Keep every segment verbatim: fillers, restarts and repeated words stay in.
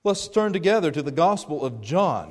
Let's turn together to the Gospel of John.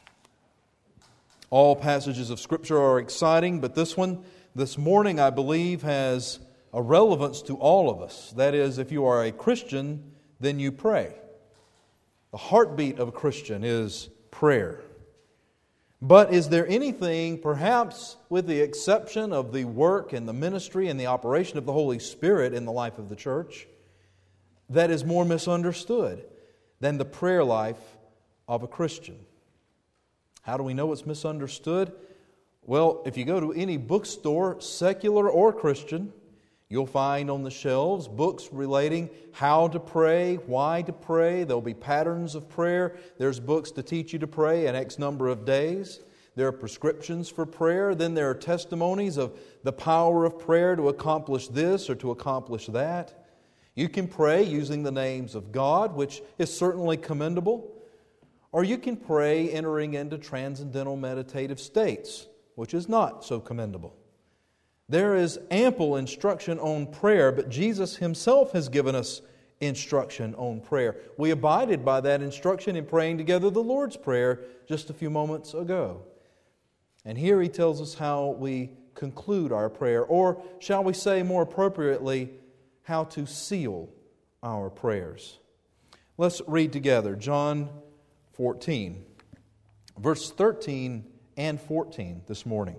All passages of Scripture are exciting, but this one, this morning, I believe, has a relevance to all of us. That is, if you are a Christian, then you pray. The heartbeat of a Christian is prayer. But is there anything, perhaps with the exception of the work and the ministry and the operation of the Holy Spirit in the life of the church, that is more misunderstood than the prayer life of a Christian? How do we know it's misunderstood? Well, if you go to any bookstore, secular or Christian, you'll find on the shelves books relating how to pray, why to pray. There'll be patterns of prayer. There's books to teach you to pray in X number of days. There are prescriptions for prayer. Then there are testimonies of the power of prayer to accomplish this or to accomplish that. You can pray using the names of God, which is certainly commendable. Or you can pray entering into transcendental meditative states, which is not so commendable. There is ample instruction on prayer, but Jesus Himself has given us instruction on prayer. We abided by that instruction in praying together the Lord's Prayer just a few moments ago. And here He tells us how we conclude our prayer, or shall we say more appropriately, how to seal our prayers. Let's read together John fourteen, verse thirteen and fourteen this morning.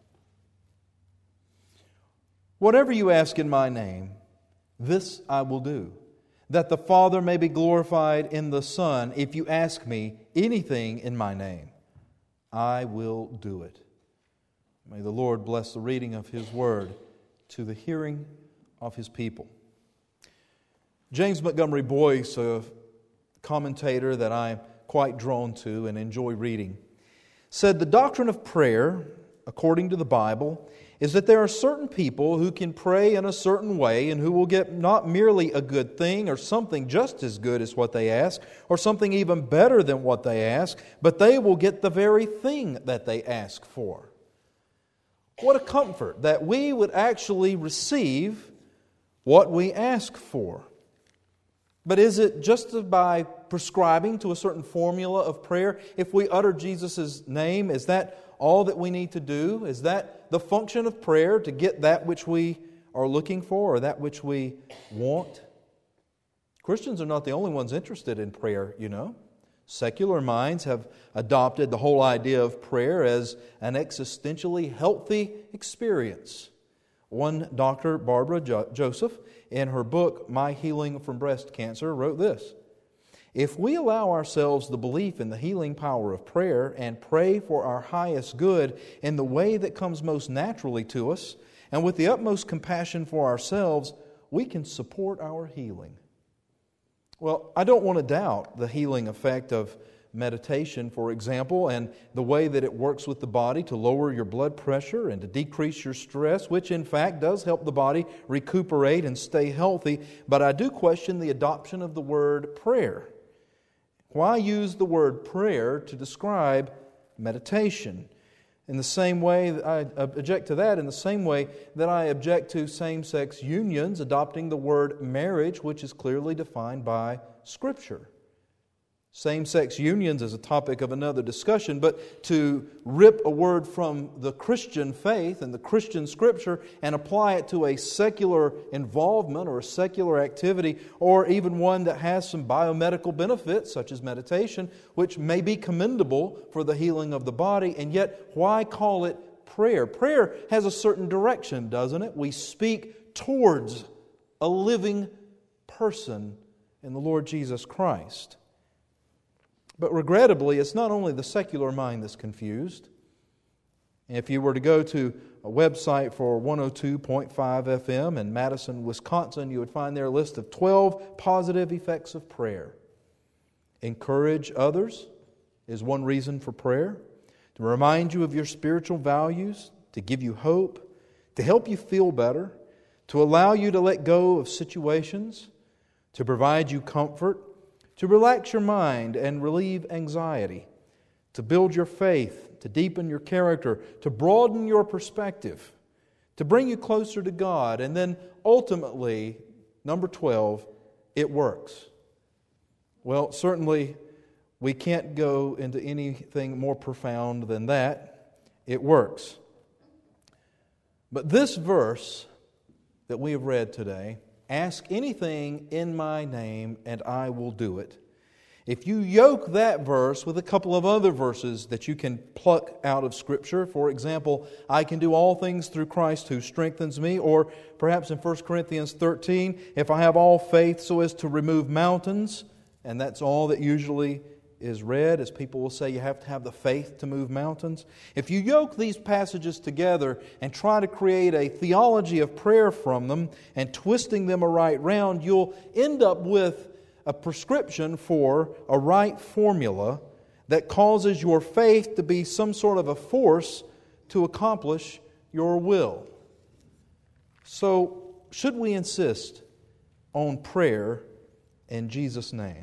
Whatever you ask in my name, this I will do, that the Father may be glorified in the Son. If you ask me anything in my name, I will do it. May the Lord bless the reading of His Word to the hearing of His people. James Montgomery Boyce, a commentator that I'm quite drawn to and enjoy reading, said the doctrine of prayer, according to the Bible, is that there are certain people who can pray in a certain way and who will get not merely a good thing or something just as good as what they ask or something even better than what they ask, but they will get the very thing that they ask for. What a comfort that we would actually receive what we ask for. But is it just by prescribing to a certain formula of prayer? If we utter Jesus' name, is that all that we need to do? Is that the function of prayer, to get that which we are looking for or that which we want? Christians are not the only ones interested in prayer, you know. Secular minds have adopted the whole idea of prayer as an existentially healthy experience. One Doctor Barbara jo- Joseph, in her book, My Healing from Breast Cancer, wrote this: if we allow ourselves the belief in the healing power of prayer and pray for our highest good in the way that comes most naturally to us and with the utmost compassion for ourselves, we can support our healing. Well, I don't want to doubt the healing effect of meditation, for example, and the way that it works with the body to lower your blood pressure and to decrease your stress, which in fact does help the body recuperate and stay healthy. But I do question the adoption of the word prayer. Why use the word prayer to describe meditation? In the same way, I object to that in the same way that I object to same-sex unions adopting the word marriage, which is clearly defined by Scripture. Same-sex unions is a topic of another discussion, but to rip a word from the Christian faith and the Christian Scripture and apply it to a secular involvement or a secular activity, or even one that has some biomedical benefits, such as meditation, which may be commendable for the healing of the body, and yet why call it prayer? Prayer has a certain direction, doesn't it? We speak towards a living person in the Lord Jesus Christ. But regrettably, it's not only the secular mind that's confused. If you were to go to a website for one oh two point five F M in Madison, Wisconsin, you would find there a list of twelve positive effects of prayer. Encourage others is one reason for prayer. To remind you of your spiritual values, to give you hope, to help you feel better, to allow you to let go of situations, to provide you comfort, to relax your mind and relieve anxiety, to build your faith, to deepen your character, to broaden your perspective, to bring you closer to God, and then ultimately, number twelve, it works. Well, certainly we can't go into anything more profound than that. It works. But this verse that we have read today, ask anything in my name and I will do it. If you yoke that verse with a couple of other verses that you can pluck out of Scripture, for example, I can do all things through Christ who strengthens me, or perhaps in First Corinthians thirteen, if I have all faith so as to remove mountains, and that's all that usually is read, as people will say you have to have the faith to move mountains. If you yoke these passages together and try to create a theology of prayer from them and twisting them a right round, you'll end up with a prescription for a right formula that causes your faith to be some sort of a force to accomplish your will. So, should we insist on prayer in Jesus' name?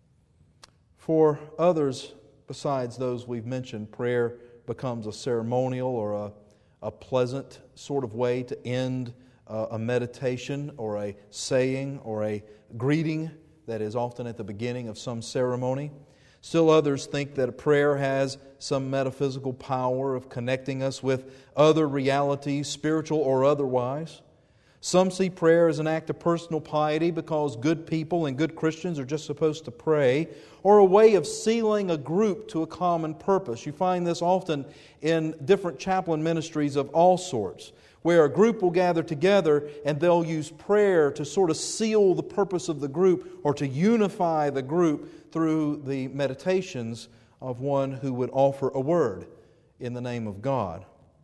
For others, besides those we've mentioned, prayer becomes a ceremonial or a, a pleasant sort of way to end a, a meditation or a saying or a greeting that is often at the beginning of some ceremony. Still others think that a prayer has some metaphysical power of connecting us with other realities, spiritual or otherwise. Some see prayer as an act of personal piety because good people and good Christians are just supposed to pray, or a way of sealing a group to a common purpose. You find this often in different chaplain ministries of all sorts, where a group will gather together and they'll use prayer to sort of seal the purpose of the group or to unify the group through the meditations of one who would offer a word in the name of God.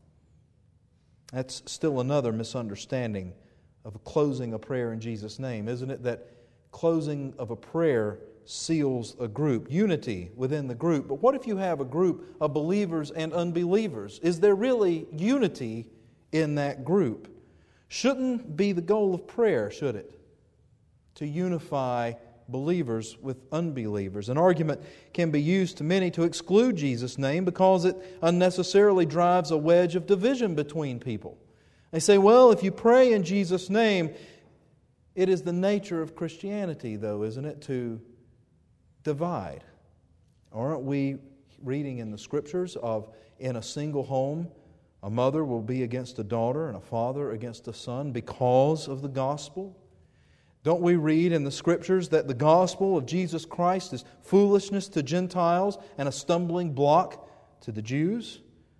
That's still another misunderstanding of closing a prayer in Jesus' name, isn't it? That closing of a prayer seals a group, unity within the group. But what if you have a group of believers and unbelievers? Is there really unity in that group? Shouldn't be the goal of prayer, should it? To unify believers with unbelievers. An argument can be used to many to exclude Jesus' name because it unnecessarily drives a wedge of division between people. They say, well, if you pray in Jesus' name, it is the nature of Christianity, though, isn't it, to divide. Aren't we reading in the Scriptures of in a single home, a mother will be against a daughter and a father against a son because of the gospel? Don't we read in the Scriptures that the gospel of Jesus Christ is foolishness to Gentiles and a stumbling block to the Jews?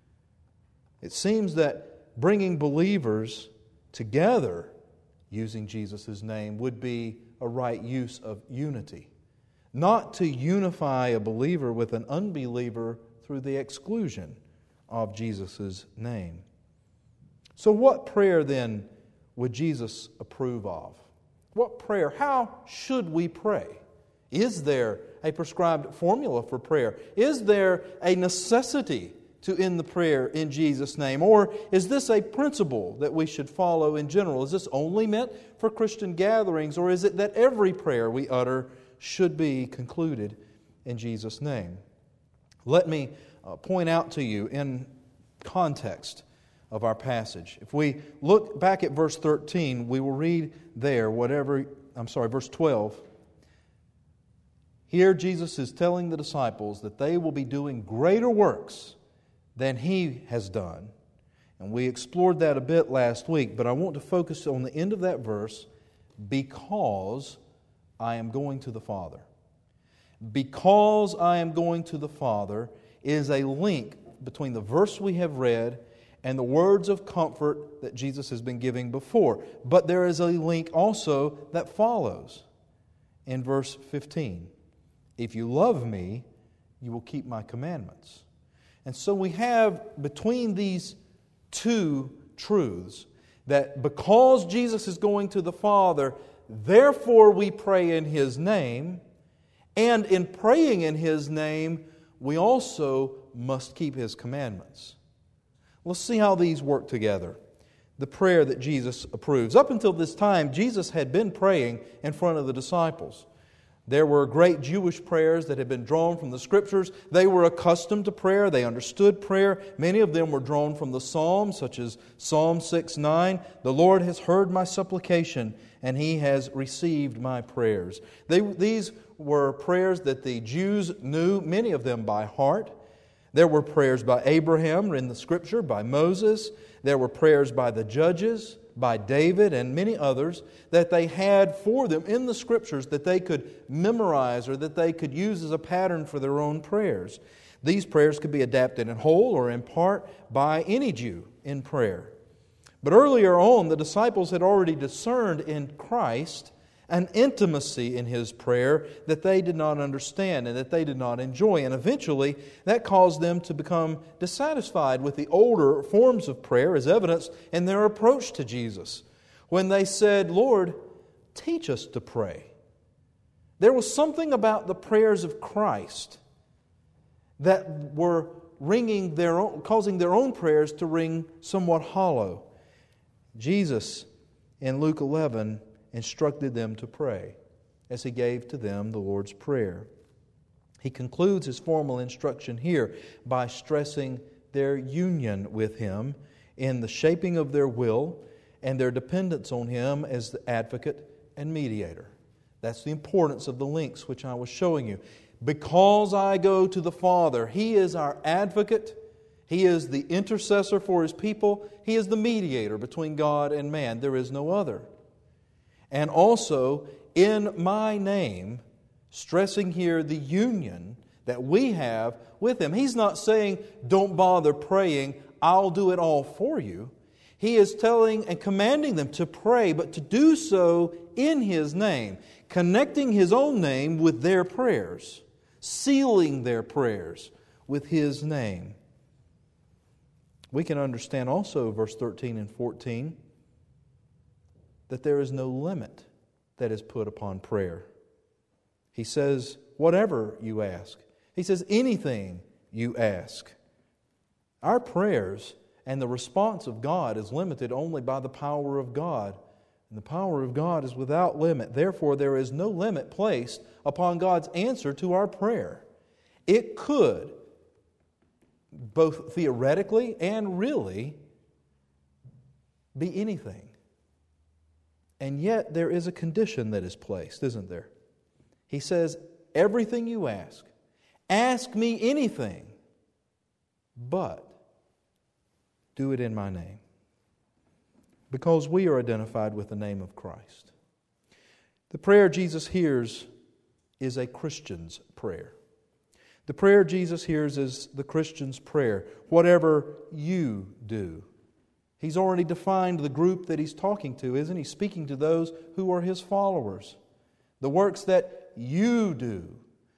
It seems that bringing believers together using Jesus' name would be a right use of unity. Not to unify a believer with an unbeliever through the exclusion of Jesus' name. So what prayer then would Jesus approve of? What prayer? How should we pray? Is there a prescribed formula for prayer? Is there a necessity to end the prayer in Jesus' name? Or is this a principle that we should follow in general? Is this only meant for Christian gatherings, or is it that every prayer we utter should be concluded in Jesus' name? Let me uh, point out to you in context of our passage. If we look back at verse thirteen, we will read there whatever, I'm sorry, verse twelve. Here Jesus is telling the disciples that they will be doing greater works than He has done. And we explored that a bit last week, but I want to focus on the end of that verse, because I am going to the Father. Because I am going to the Father is a link between the verse we have read and the words of comfort that Jesus has been giving before. But there is a link also that follows in verse fifteen. If you love me, you will keep my commandments. And so we have between these two truths that because Jesus is going to the Father, therefore we pray in His name, and in praying in His name, we also must keep His commandments. Let's see how these work together. The prayer that Jesus approves. Up until this time, Jesus had been praying in front of the disciples. There were great Jewish prayers that had been drawn from the Scriptures. They were accustomed to prayer. They understood prayer. Many of them were drawn from the Psalms, such as Psalm six nine. The Lord has heard my supplication, and He has received my prayers. They, these were prayers that the Jews knew, many of them by heart. There were prayers by Abraham in the Scripture, by Moses. There were prayers by the judges, by David, and many others that they had for them in the Scriptures that they could memorize or that they could use as a pattern for their own prayers. These prayers could be adapted in whole or in part by any Jew in prayer. But earlier on, the disciples had already discerned in Christ an intimacy in His prayer that they did not understand and that they did not enjoy. And eventually, that caused them to become dissatisfied with the older forms of prayer, as evidenced in their approach to Jesus, when they said, "Lord, teach us to pray." There was something about the prayers of Christ that were ringing their own, causing their own prayers to ring somewhat hollow. Jesus, in Luke eleven, instructed them to pray as He gave to them the Lord's Prayer. He concludes His formal instruction here by stressing their union with Him in the shaping of their will and their dependence on Him as the advocate and mediator. That's the importance of the links which I was showing you. Because I go to the Father, He is our advocate. He is the intercessor for His people. He is the mediator between God and man. There is no other. And also, in my name, stressing here the union that we have with Him. He's not saying, don't bother praying, I'll do it all for you. He is telling and commanding them to pray, but to do so in His name, connecting His own name with their prayers, sealing their prayers with His name. We can understand also verse thirteen and fourteen that there is no limit that is put upon prayer. He says, whatever you ask. He says, anything you ask. Our prayers and the response of God is limited only by the power of God. And the power of God is without limit. Therefore, there is no limit placed upon God's answer to our prayer. It could, both theoretically and really, be anything. And yet there is a condition that is placed, isn't there? He says, everything you ask, ask me anything, but do it in my name. Because we are identified with the name of Christ. The prayer Jesus hears is a Christian's prayer. The prayer Jesus hears is the Christian's prayer. Whatever you do. He's already defined the group that He's talking to, isn't He? Speaking to those who are His followers. The works that you do,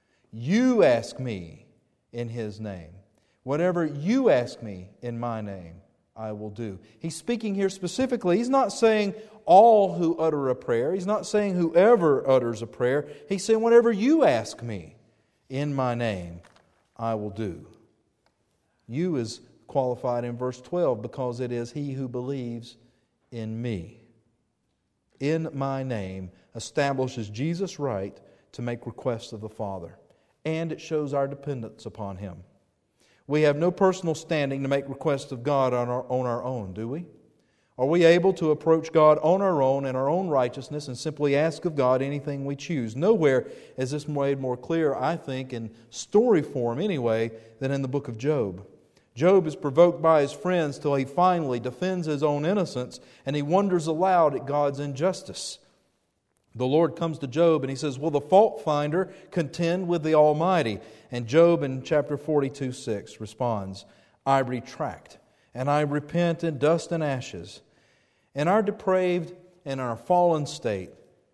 you ask me in His name. Whatever you ask me in my name, I will do. He's speaking here specifically. He's not saying all who utter a prayer. He's not saying whoever utters a prayer. He's saying whatever you ask me in my name, I will do. You is qualified in verse twelve because it is he who believes in me. In my name establishes Jesus' right to make requests of the Father. And it shows our dependence upon Him. We have no personal standing to make requests of God on our, on our own, do we? Are we able to approach God on our own in our own righteousness and simply ask of God anything we choose? Nowhere is this made more clear, I think, in story form anyway, than in the book of Job. Job is provoked by his friends till he finally defends his own innocence and he wonders aloud at God's injustice. The Lord comes to Job and He says, will the fault finder contend with the Almighty? And Job in chapter forty-two, six responds, I retract and I repent in dust and ashes. In our depraved and our fallen state,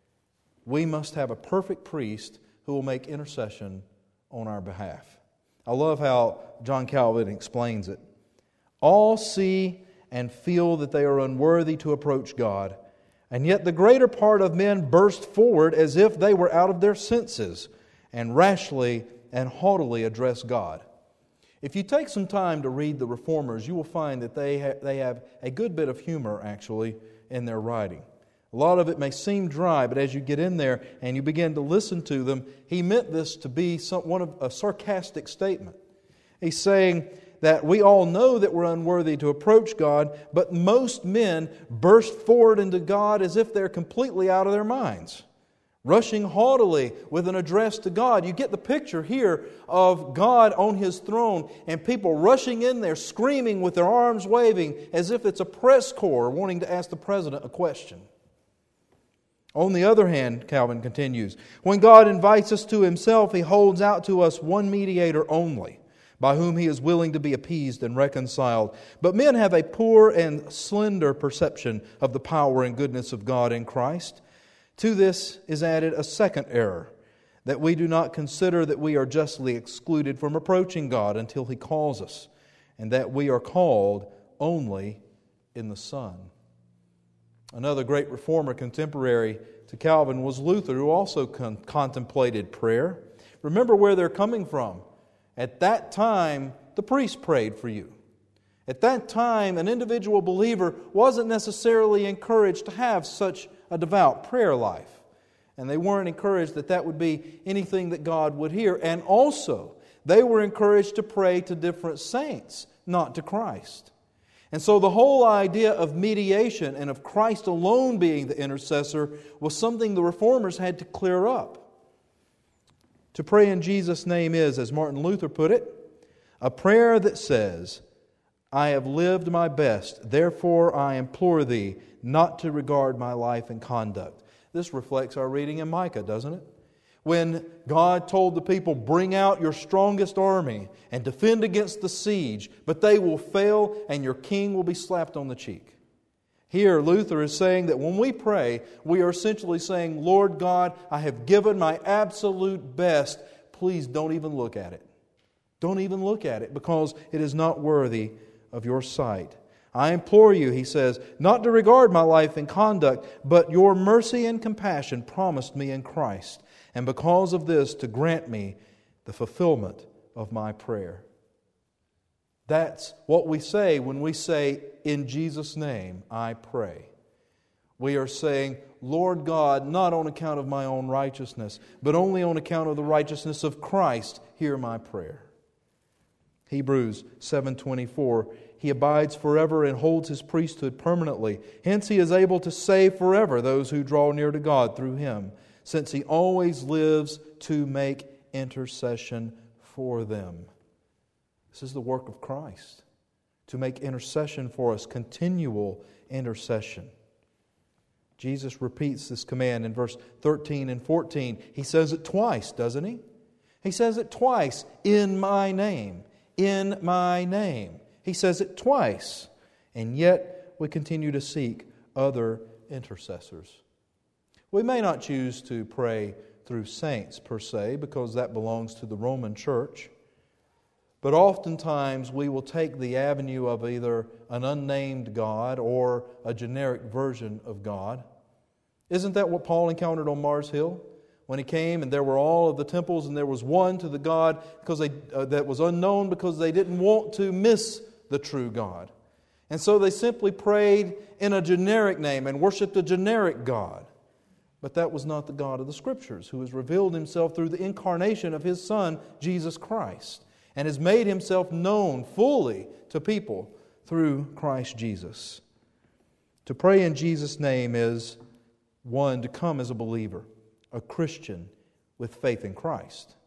we must have a perfect priest who will make intercession on our behalf. I love how John Calvin explains it. All see and feel that they are unworthy to approach God, and yet the greater part of men burst forward as if they were out of their senses, and rashly and haughtily address God. If you take some time to read the Reformers, you will find that they ha- they have a good bit of humor, actually, in their writing. A lot of it may seem dry, but as you get in there and you begin to listen to them, he meant this to be some, one of a sarcastic statement. He's saying that we all know that we're unworthy to approach God, but most men burst forward into God as if they're completely out of their minds. rushing haughtily with an address to God. You get the picture here of God on His throne and people rushing in there, screaming with their arms waving as if it's a press corps wanting to ask the President a question. On the other hand, Calvin continues, when God invites us to Himself, He holds out to us one mediator only, by whom He is willing to be appeased and reconciled. But men have a poor and slender perception of the power and goodness of God in Christ. To this is added a second error, that we do not consider that we are justly excluded from approaching God until He calls us, and that we are called only in the Son. Another great reformer contemporary to Calvin was Luther, who also con- contemplated prayer. Remember where they're coming from. At that time, the priest prayed for you. At that time, an individual believer wasn't necessarily encouraged to have such a devout prayer life. And they weren't encouraged that that would be anything that God would hear. And also, they were encouraged to pray to different saints, not to Christ. And so the whole idea of mediation and of Christ alone being the intercessor was something the reformers had to clear up. To pray in Jesus' name is, as Martin Luther put it, a prayer that says, I have lived my best, therefore I implore Thee not to regard my life and conduct. This reflects our reading in Micah, doesn't it? When God told the people, bring out your strongest army and defend against the siege, but they will fail and your king will be slapped on the cheek. Here, Luther is saying that when we pray, we are essentially saying, Lord God, I have given my absolute best. Please don't even look at it. Don't even look at it because it is not worthy of your sight. I implore you, he says, not to regard my life and conduct, but your mercy and compassion promised me in Christ, and because of this to grant me the fulfillment of my prayer. That's what we say when we say, in Jesus' name I pray. We are saying, Lord God, not on account of my own righteousness, but only on account of the righteousness of Christ, hear my prayer. Hebrews seven twenty-four, He abides forever and holds His priesthood permanently. Hence He is able to save forever those who draw near to God through Him, since He always lives to make intercession for them. This is the work of Christ, to make intercession for us, continual intercession. Jesus repeats this command in verse thirteen and fourteen. He says it twice, doesn't He? He says it twice, in my name. In my name. He says it twice. And yet we continue to seek other intercessors. We may not choose to pray through saints per se, because that belongs to the Roman Church. But oftentimes we will take the avenue of either an unnamed God or a generic version of God. Isn't that what Paul encountered on Mars Hill? When he came and there were all of the temples and there was one to the God because they, uh, that was unknown because they didn't want to miss the true God. And so they simply prayed in a generic name and worshiped a generic God. But that was not the God of the Scriptures, who has revealed Himself through the incarnation of His Son, Jesus Christ, and has made Himself known fully to people through Christ Jesus. To pray in Jesus' name is, one, to come as a believer, a Christian with faith in Christ.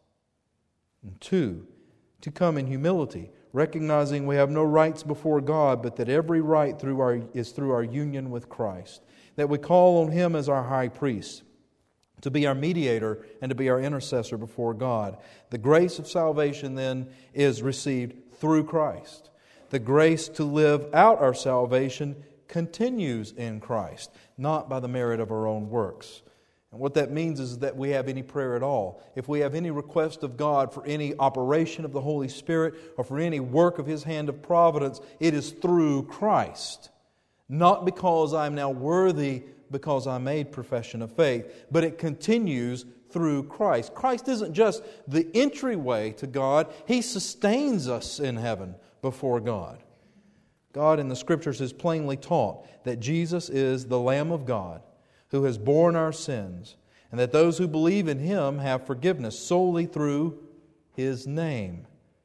And two, to come in humility, recognizing we have no rights before God, but that every right through our is through our union with Christ. That we call on Him as our high priest, to be our mediator and to be our intercessor before God. The grace of salvation then is received through Christ. The grace to live out our salvation continues in Christ, not by the merit of our own works. And what that means is that we have any prayer at all. If we have any request of God for any operation of the Holy Spirit or for any work of His hand of providence, it is through Christ. Not because I'm now worthy because I made profession of faith, but it continues through Christ. Christ isn't just the entryway to God. He sustains us in heaven before God. God in the Scriptures has plainly taught that Jesus is the Lamb of God who has borne our sins, and that those who believe in Him have forgiveness solely through His name.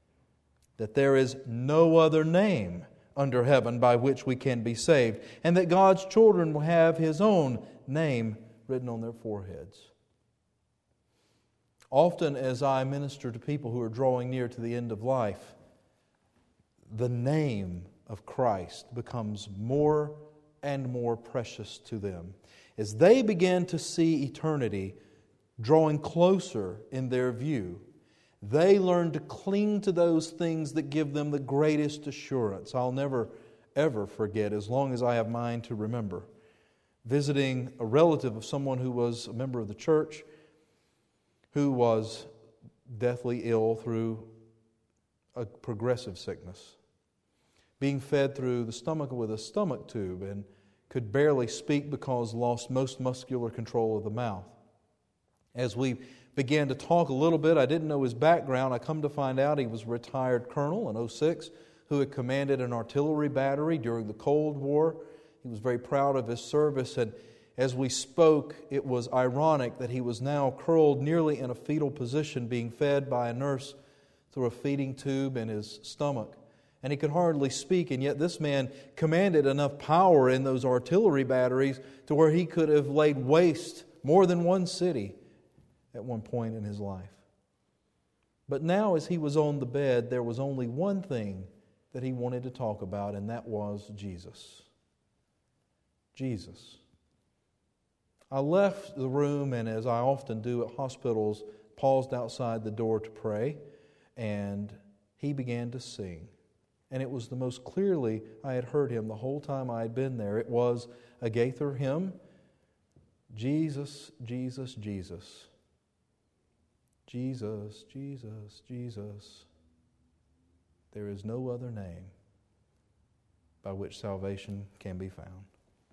That there is no other name under heaven by which we can be saved, and that God's children will have His own name written on their foreheads. Often as I minister to people who are drawing near to the end of life, the name of Christ becomes more and more precious to them. As they begin to see eternity drawing closer in their view, they learn to cling to those things that give them the greatest assurance. I'll never, ever forget, as long as I have mind to remember, visiting a relative of someone who was a member of the church, who was deathly ill through a progressive sickness, being fed through the stomach with a stomach tube, and could barely speak because lost most muscular control of the mouth. As we began to talk a little bit, I didn't know his background. I come to find out he was a retired colonel in oh six who had commanded an artillery battery during the Cold War. He was very proud of his service, and as we spoke, it was ironic that he was now curled nearly in a fetal position, being fed by a nurse through a feeding tube in his stomach. And he could hardly speak, and yet this man commanded enough power in those artillery batteries to where he could have laid waste more than one city at one point in his life. But now as he was on the bed, there was only one thing that he wanted to talk about, and that was Jesus. Jesus. I left the room, and as I often do at hospitals, paused outside the door to pray, and he began to sing. And it was the most clearly I had heard him the whole time I had been there. It was a Gaither hymn, Jesus, Jesus, Jesus. Jesus, Jesus, Jesus. There is no other name by which salvation can be found.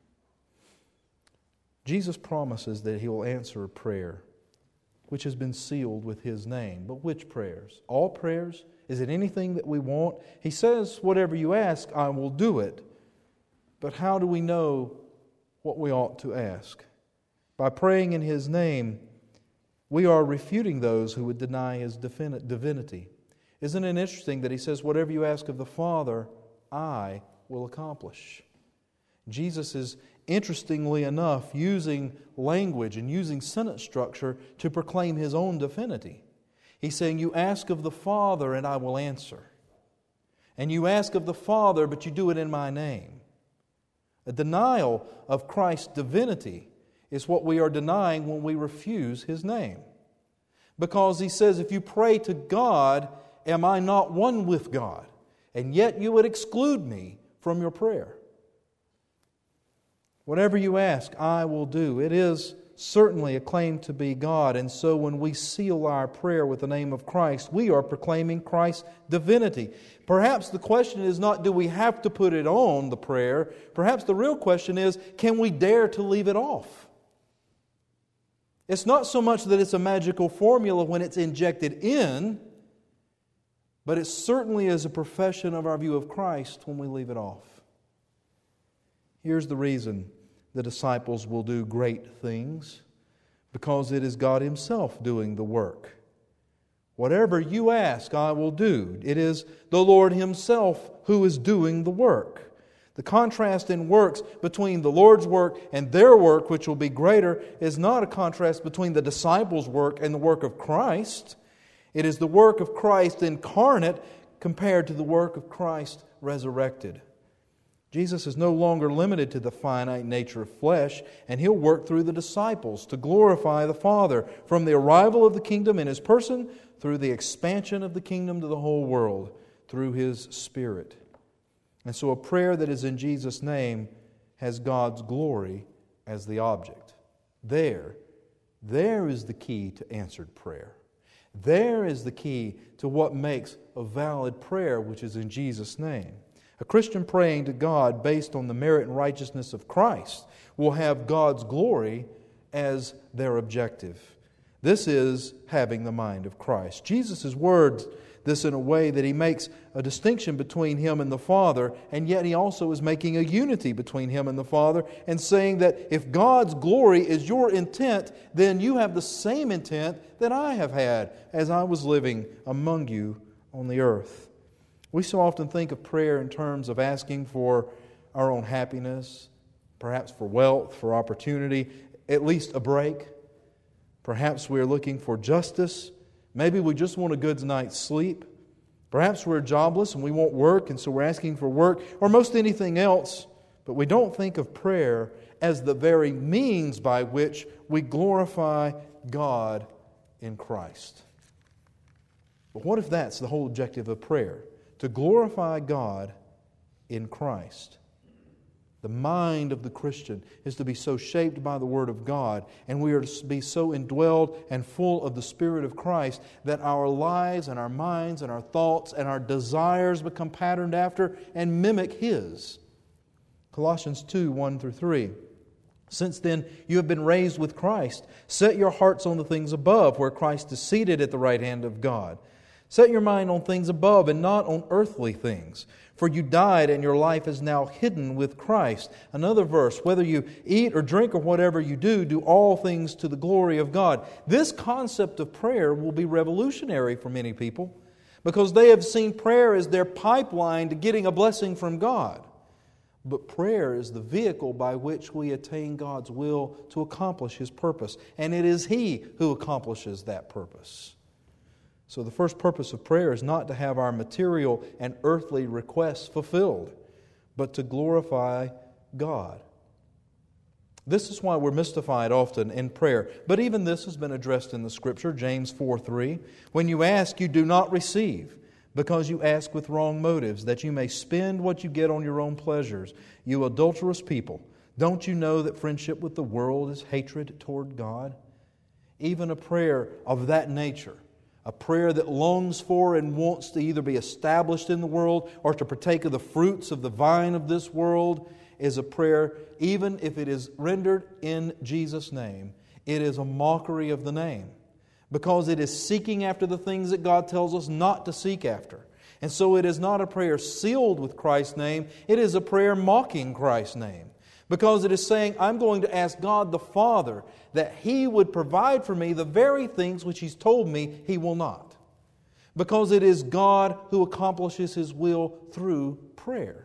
Jesus promises that He will answer a prayer which has been sealed with His name. But which prayers? All prayers? Is it anything that we want? He says, whatever you ask, I will do it. But how do we know what we ought to ask? By praying in His name, we are refuting those who would deny His divinity. Isn't it interesting that He says, whatever you ask of the Father, I will accomplish? Jesus is, interestingly enough, using language and using sentence structure to proclaim His own divinity. He's saying, you ask of the Father and I will answer. And you ask of the Father, but you do it in my name. A denial of Christ's divinity is what we are denying when we refuse His name. Because He says, if you pray to God, am I not one with God? And yet you would exclude me from your prayer. Whatever you ask, I will do. It is certainly a claim to be God. And so when we seal our prayer with the name of Christ, we are proclaiming Christ's divinity. Perhaps the question is not, do we have to put it on the prayer? Perhaps the real question is, can we dare to leave it off? It's not so much that it's a magical formula when it's injected in, but it certainly is a profession of our view of Christ when we leave it off. Here's the reason the disciples will do great things. Because it is God Himself doing the work. Whatever you ask, I will do. It is the Lord Himself who is doing the work. The contrast in works between the Lord's work and their work, which will be greater, is not a contrast between the disciples' work and the work of Christ. It is the work of Christ incarnate compared to the work of Christ resurrected. Jesus is no longer limited to the finite nature of flesh, and He'll work through the disciples to glorify the Father from the arrival of the kingdom in His person through the expansion of the kingdom to the whole world through His Spirit. And so a prayer that is in Jesus' name has God's glory as the object. There, there is the key to answered prayer. There is the key to what makes a valid prayer, which is in Jesus' name. A Christian praying to God based on the merit and righteousness of Christ will have God's glory as their objective. This is having the mind of Christ. Jesus' words this in a way that He makes a distinction between Him and the Father, and yet He also is making a unity between Him and the Father, and saying that if God's glory is your intent, then you have the same intent that I have had as I was living among you on the earth. We so often think of prayer in terms of asking for our own happiness, perhaps for wealth, for opportunity, at least a break. Perhaps we are looking for justice. Maybe we just want a good night's sleep. Perhaps we're jobless and we want work, and so we're asking for work, or most anything else. But we don't think of prayer as the very means by which we glorify God in Christ. But what if that's the whole objective of prayer? To glorify God in Christ. The mind of the Christian is to be so shaped by the Word of God, and we are to be so indwelled and full of the Spirit of Christ that our lives and our minds and our thoughts and our desires become patterned after and mimic His. Colossians two, one through three. Since then you have been raised with Christ. Set your hearts on the things above, where Christ is seated at the right hand of God. Set your mind on things above and not on earthly things. For you died, and your life is now hidden with Christ. Another verse, whether you eat or drink or whatever you do, do all things to the glory of God. This concept of prayer will be revolutionary for many people, because they have seen prayer as their pipeline to getting a blessing from God. But prayer is the vehicle by which we attain God's will to accomplish His purpose. And it is He who accomplishes that purpose. So the first purpose of prayer is not to have our material and earthly requests fulfilled, but to glorify God. This is why we're mystified often in prayer. But even this has been addressed in the Scripture, James four three. When you ask, you do not receive, because you ask with wrong motives, that you may spend what you get on your own pleasures. You adulterous people, don't you know that friendship with the world is hatred toward God? Even a prayer of that nature, a prayer that longs for and wants to either be established in the world or to partake of the fruits of the vine of this world, is a prayer, even if it is rendered in Jesus' name, it is a mockery of the name, because it is seeking after the things that God tells us not to seek after. And so it is not a prayer sealed with Christ's name, it is a prayer mocking Christ's name. Because it is saying, I'm going to ask God the Father that He would provide for me the very things which He's told me He will not. Because it is God who accomplishes His will through prayer.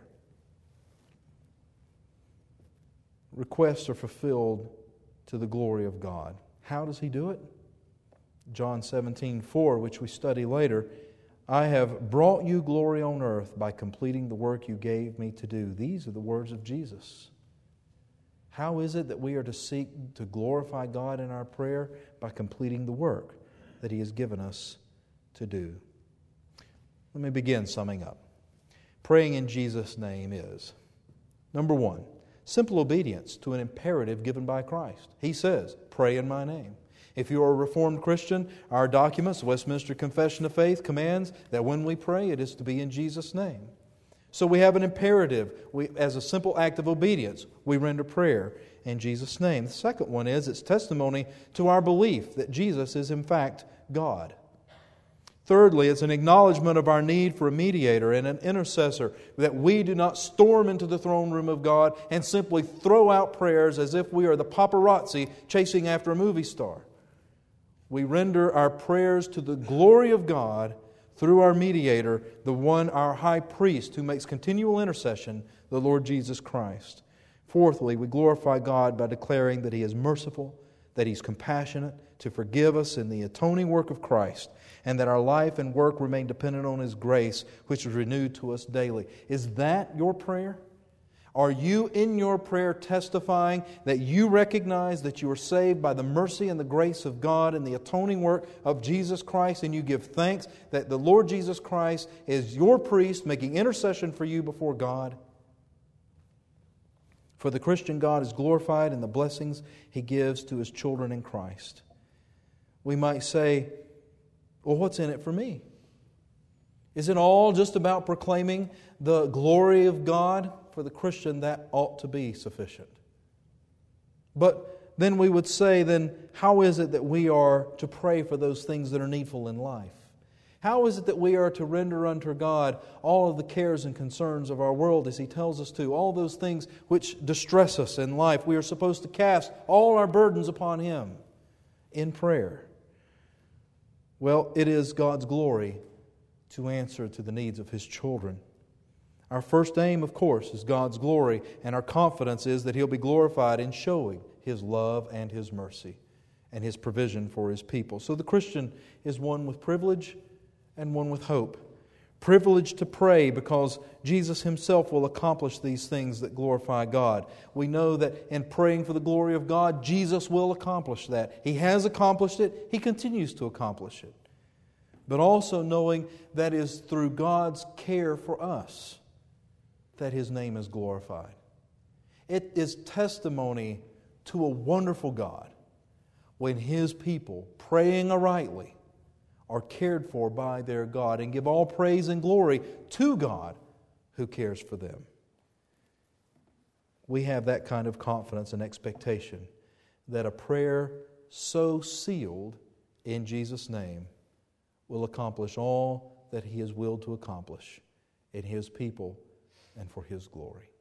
Requests are fulfilled to the glory of God. How does He do it? John seventeen four, which we study later, I have brought you glory on earth by completing the work you gave me to do. These are the words of Jesus. How is it that we are to seek to glorify God in our prayer? By completing the work that He has given us to do. Let me begin summing up. Praying in Jesus' name is, number one, simple obedience to an imperative given by Christ. He says, pray in my name. If you are a Reformed Christian, our documents, the Westminster Confession of Faith, commands that when we pray, it is to be in Jesus' name. So we have an imperative. We, as a simple act of obedience, we render prayer in Jesus' name. The second one is it's testimony to our belief that Jesus is in fact God. Thirdly, it's an acknowledgement of our need for a mediator and an intercessor, that we do not storm into the throne room of God and simply throw out prayers as if we are the paparazzi chasing after a movie star. We render our prayers to the glory of God through our mediator, the one, our high priest, who makes continual intercession, the Lord Jesus Christ. Fourthly, we glorify God by declaring that He is merciful, that He's compassionate, to forgive us in the atoning work of Christ, and that our life and work remain dependent on His grace, which is renewed to us daily. Is that your prayer? Are you in your prayer testifying that you recognize that you are saved by the mercy and the grace of God and the atoning work of Jesus Christ, and you give thanks that the Lord Jesus Christ is your priest making intercession for you before God? For the Christian, God is glorified in the blessings He gives to His children in Christ. We might say, well, what's in it for me? Is it all just about proclaiming the glory of God? For the Christian, that ought to be sufficient. But then we would say, then how is it that we are to pray for those things that are needful in life? How is it that we are to render unto God all of the cares and concerns of our world as He tells us to? All those things which distress us in life. We are supposed to cast all our burdens upon Him in prayer. Well, it is God's glory to answer to the needs of His children. Our first aim, of course, is God's glory, and our confidence is that He'll be glorified in showing His love and His mercy. and His provision for His people. So the Christian is one with privilege and one with hope. Privilege to pray because Jesus Himself will accomplish these things that glorify God. We know that in praying for the glory of God, Jesus will accomplish that. He has accomplished it. He continues to accomplish it. But also knowing that it is through God's care for us that His name is glorified. It is testimony to a wonderful God when His people, praying arightly, are cared for by their God and give all praise and glory to God who cares for them. We have that kind of confidence and expectation that a prayer so sealed in Jesus' name will accomplish all that He is willed to accomplish in His people and for His glory.